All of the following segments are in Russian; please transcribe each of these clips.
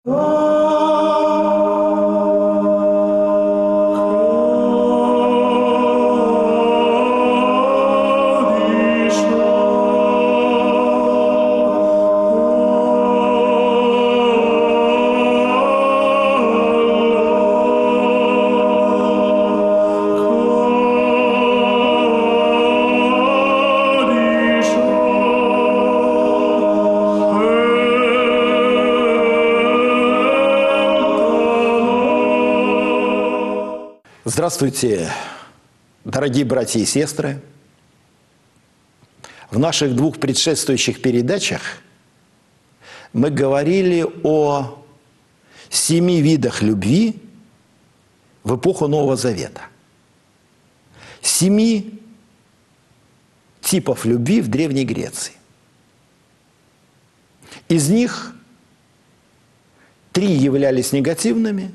Здравствуйте, дорогие братья и сестры! В наших двух предшествующих передачах мы говорили о 7 видах любви в эпоху Нового Завета. 7 типов любви в Древней Греции. Из них 3 являлись негативными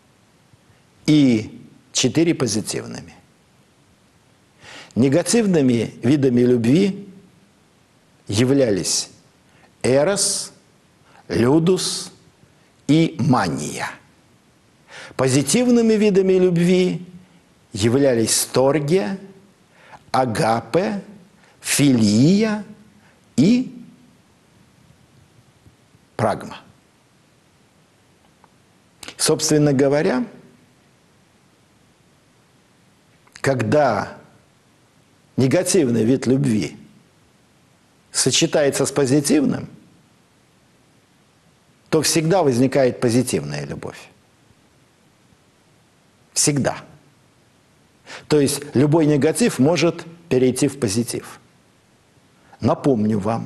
и 4 позитивными. Негативными видами любви являлись эрос, людус и мания. Позитивными видами любви являлись сторгия, агапе, филия и прагма. Собственно говоря, когда негативный вид любви сочетается с позитивным, то всегда возникает позитивная любовь. Всегда. То есть любой негатив может перейти в позитив. Напомню вам,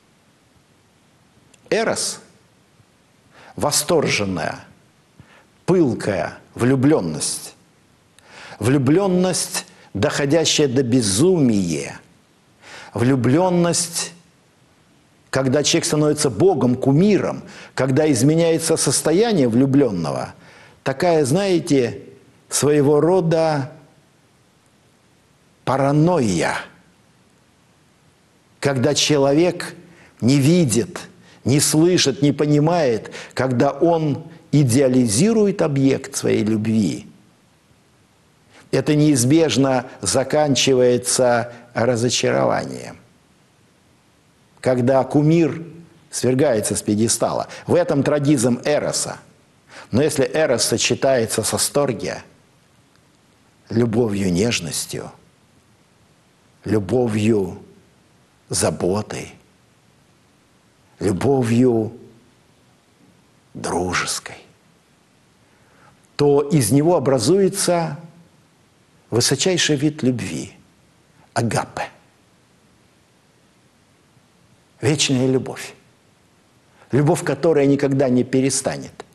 эрос – восторженная, пылкая влюбленность. Влюбленность, доходящая до безумия. Влюбленность, когда человек становится богом, кумиром, когда изменяется состояние влюбленного. Такая, знаете, своего рода паранойя. Когда человек не видит, не слышит, не понимает, когда он идеализирует объект своей любви. Это неизбежно заканчивается разочарованием. Когда кумир свергается с пьедестала. В этом трагизм эроса. Но если эрос сочетается со сторгия, любовью, нежностью, любовью, заботой, любовью дружеской, то из него образуется высочайший вид любви – агапе. Вечная любовь. Любовь, которая никогда не перестанет.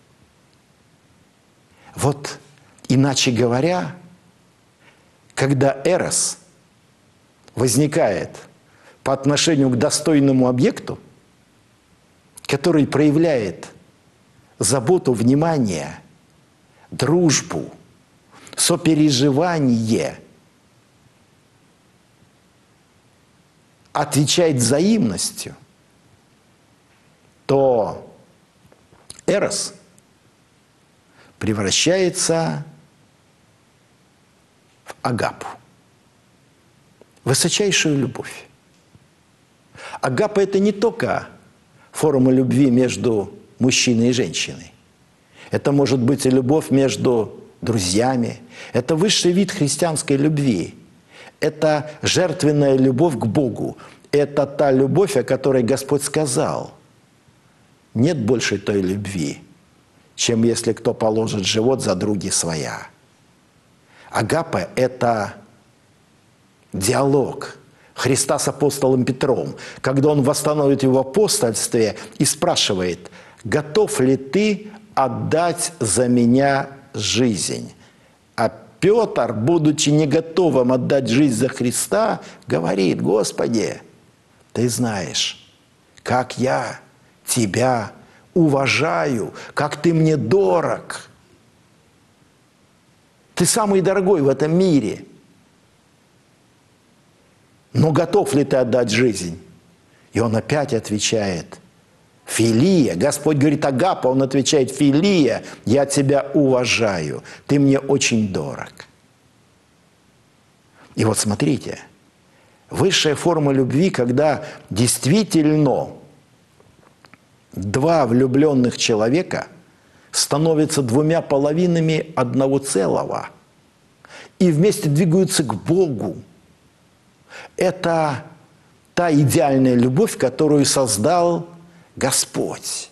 Вот, иначе говоря, когда эрос возникает по отношению к достойному объекту, который проявляет заботу, внимание, дружбу, сопереживание, отвечает взаимностью, то эрос превращается в агапу, высочайшую любовь. Агапа – это не только форма любви между мужчиной и женщиной. Это может быть и любовь между друзьями. Это высший вид христианской любви. Это жертвенная любовь к Богу. Это та любовь, о которой Господь сказал. Нет больше той любви, чем если кто положит живот за други своя. Агапа – это диалог Христа с апостолом Петром, когда он восстановит его в апостольстве и спрашивает: «Готов ли ты отдать за меня жизнь?» А Петр, будучи не готовым отдать жизнь за Христа, говорит: «Господи, ты знаешь, как я тебя уважаю, как ты мне дорог. Ты самый дорогой в этом мире. Но готов ли ты отдать жизнь?» И он опять отвечает: Филия. Господь говорит агапа, Он отвечает филия. Я тебя уважаю. Ты мне очень дорог. И вот смотрите. Высшая форма любви, когда действительно два влюбленных человека становятся двумя половинами одного целого и вместе двигаются к Богу. Это та идеальная любовь, которую создал Господь.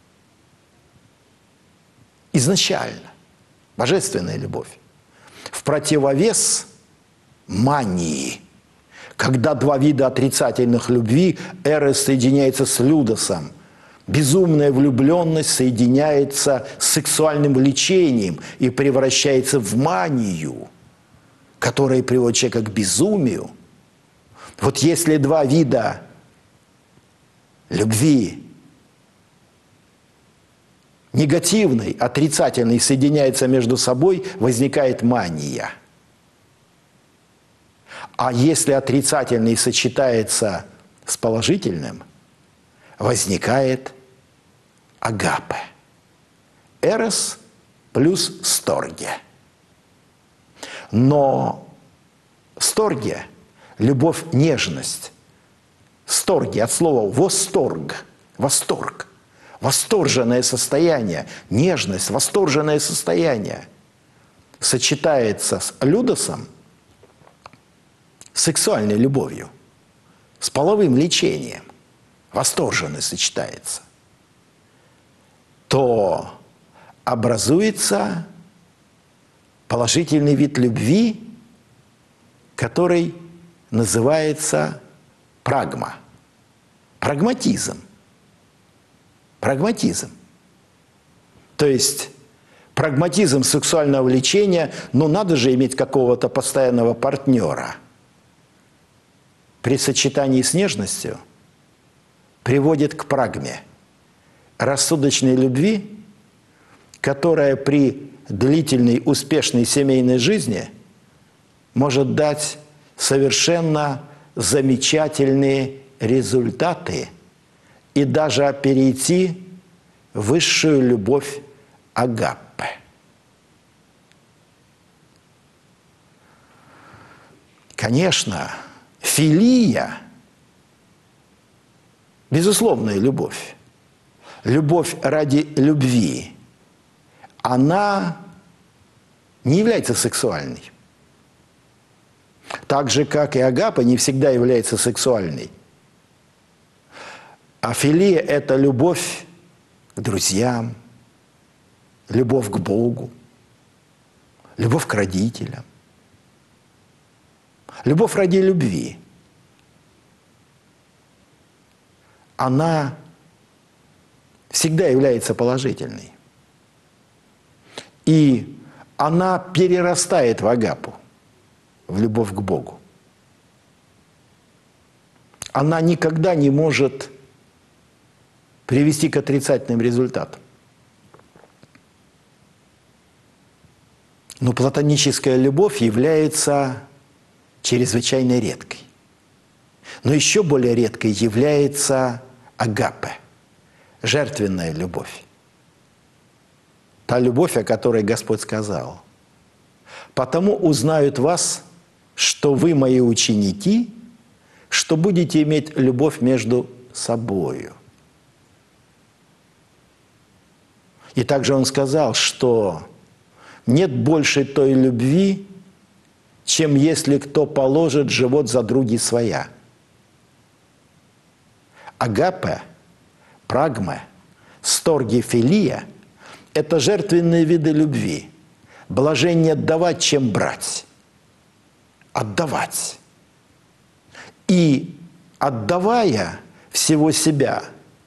Изначально. Божественная любовь. В противовес мании. Когда два вида отрицательных любви, эрос соединяется с людосом, безумная влюбленность соединяется с сексуальным влечением и превращается в манию, которая приводит человека к безумию. Вот если два вида любви, негативной, отрицательной, соединяются между собой, возникает мания. А если отрицательный сочетается с положительным, возникает агапе. Эрос плюс сторге. Но сторге – любовь, нежность. Сторге от слова восторг, восторг. Восторженное состояние, нежность, восторженное состояние сочетается с людосом, сексуальной любовью, с половым влечением, восторженно сочетается, то образуется положительный вид любви, который называется прагма, прагматизм. Прагматизм. То есть прагматизм сексуального влечения, ну надо же иметь какого-то постоянного партнера. При сочетании с нежностью приводит к прагме, рассудочной любви, которая при длительной, успешной семейной жизни может дать совершенно замечательные результаты и даже перейти в высшую любовь агаппе. Конечно, филия – безусловная любовь. Любовь ради любви, она не является сексуальной. Так же, как и агапа не всегда является сексуальной. А филия – это любовь к друзьям, любовь к Богу, любовь к родителям, любовь ради любви. Она всегда является положительной. И она перерастает в агапу, в любовь к Богу. Она никогда не может привести к отрицательным результатам. Но платоническая любовь является чрезвычайно редкой. Но еще более редкой является агапе, жертвенная любовь. Та любовь, о которой Господь сказал. «Потому узнают вас, что вы мои ученики, что будете иметь любовь между собою». И также Он сказал, что нет больше той любви, чем если кто положит живот за други своя. Агапе, прагма, сторге, филия – это жертвенные виды любви. Блажение давать, чем брать. Отдавать. И отдавая всего себя,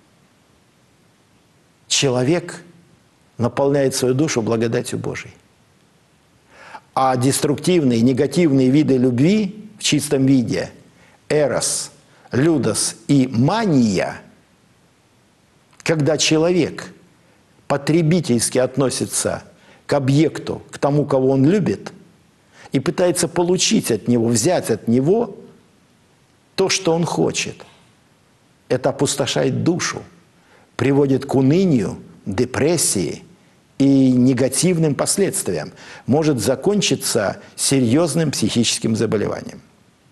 человек наполняет свою душу благодатью Божией. А деструктивные, негативные виды любви в чистом виде – эрос, людос и мания, когда человек потребительски относится к объекту, к тому, кого он любит, и пытается получить от него, взять от него то, что он хочет. Это опустошает душу, приводит к унынию, депрессии и негативным последствиям, может закончиться серьезным психическим заболеванием.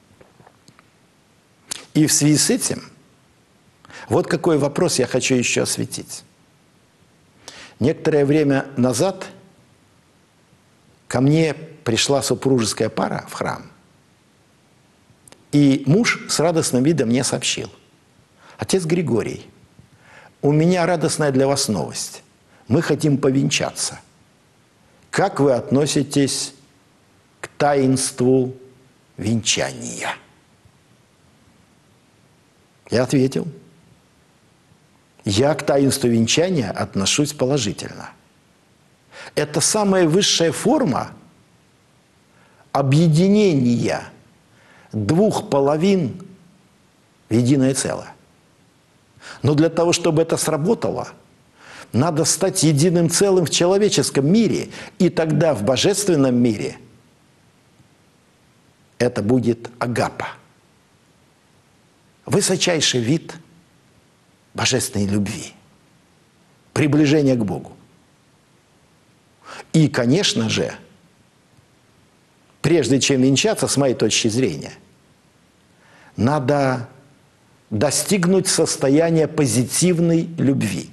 И в связи с этим, вот какой вопрос я хочу еще осветить. Некоторое время назад ко мне пришла супружеская пара в храм, и муж с радостным видом мне сообщил: «Отец Григорий, у меня радостная для вас новость. Мы хотим повенчаться. Как вы относитесь к таинству венчания?» Я ответил: я к таинству венчания отношусь положительно. Это самая высшая форма объединения двух половин в единое целое. Но для того, чтобы это сработало, надо стать единым целым в человеческом мире, и тогда в божественном мире это будет агапа. Высочайший вид божественной любви, приближение к Богу. И, конечно же, прежде чем венчаться, с моей точки зрения, надо достигнуть состояния позитивной любви.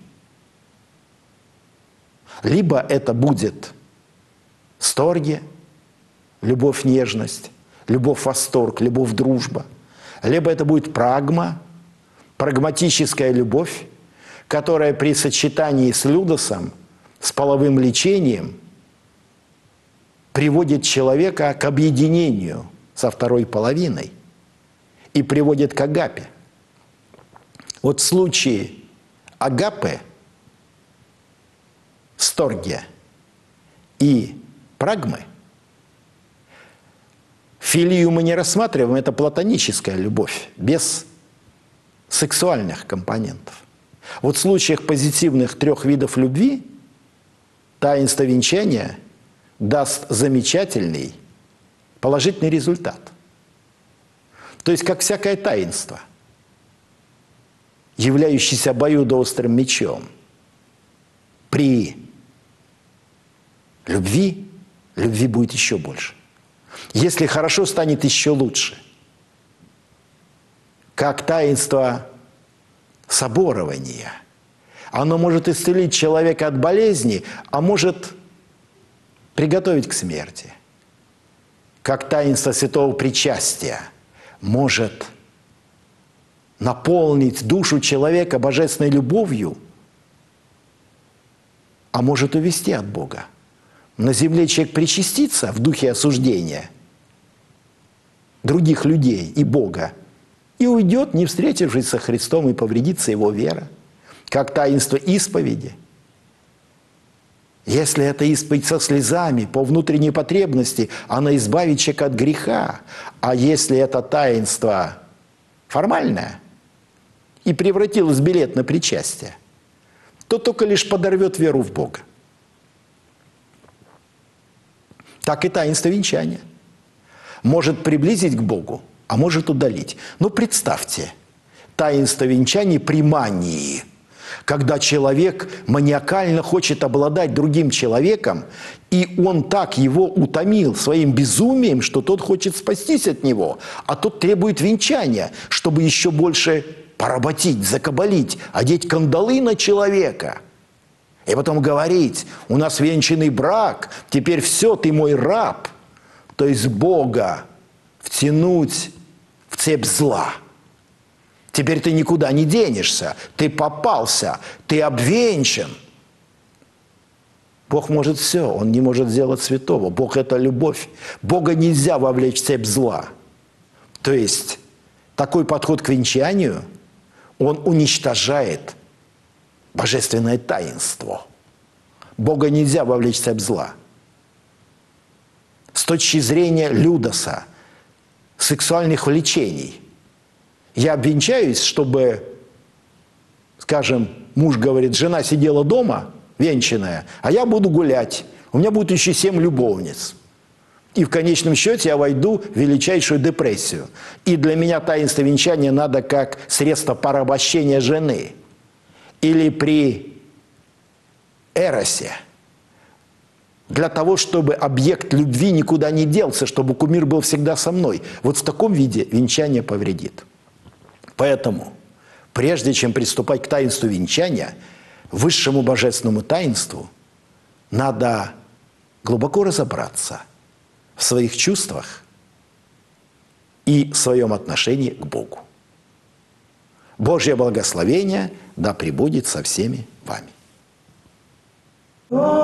Либо это будет сторге, любовь, нежность, любовь, восторг, любовь, дружба. Либо это будет прагма, прагматическая любовь, которая при сочетании с людосом, с половым лечением приводит человека к объединению со второй половиной и приводит к агапе. Вот в случае агапы, сторге и прагмы, филию мы не рассматриваем, это платоническая любовь, без сексуальных компонентов. Вот в случаях позитивных трех видов любви таинство венчания даст замечательный, положительный результат. То есть, как всякое таинство, являющееся обоюдоострым мечом, при любви будет еще больше. Если хорошо, станет еще лучше. Как таинство соборования. Оно может исцелить человека от болезни, а может приготовить к смерти. Как таинство святого причастия может наполнить душу человека божественной любовью, а может увести от Бога. На земле человек причастится в духе осуждения других людей и Бога, и уйдет, не встретившись со Христом, и повредится его вера. Как таинство исповеди. Если это исповедь со слезами, по внутренней потребности, она избавит человека от греха. А если это таинство формальное и превратилось в билет на причастие, то только лишь подорвет веру в Бога. Так и таинство венчания. Может приблизить к Богу, а может удалить. Но представьте, таинство венчания при мании, когда человек маниакально хочет обладать другим человеком, и он так его утомил своим безумием, что тот хочет спастись от него, а тот требует венчания, чтобы еще больше поработить, закабалить, одеть кандалы на человека. И потом говорить: у нас венчанный брак, теперь все, ты мой раб. То есть Бога втянуть в цепь зла. Теперь ты никуда не денешься, ты попался, ты обвенчан. Бог может все, Он не может сделать святого. Бог – это любовь. Бога нельзя вовлечь в цепь зла. То есть такой подход к венчанию, он уничтожает божественное таинство. Бога нельзя вовлечь в цепь зла. С точки зрения людоса, сексуальных влечений, я обвенчаюсь, чтобы, скажем, муж говорит: жена сидела дома, венчанная, а я буду гулять. У меня будет еще 7 любовниц. И в конечном счете я войду в величайшую депрессию. И для меня таинство венчания надо как средство порабощения жены. или при эросе, для того, чтобы объект любви никуда не делся, чтобы кумир был всегда со мной, вот в таком виде венчание повредит. Поэтому, прежде чем приступать к таинству венчания, высшему божественному таинству, надо глубоко разобраться в своих чувствах и в своем отношении к Богу. Божье благословение да пребудет со всеми вами.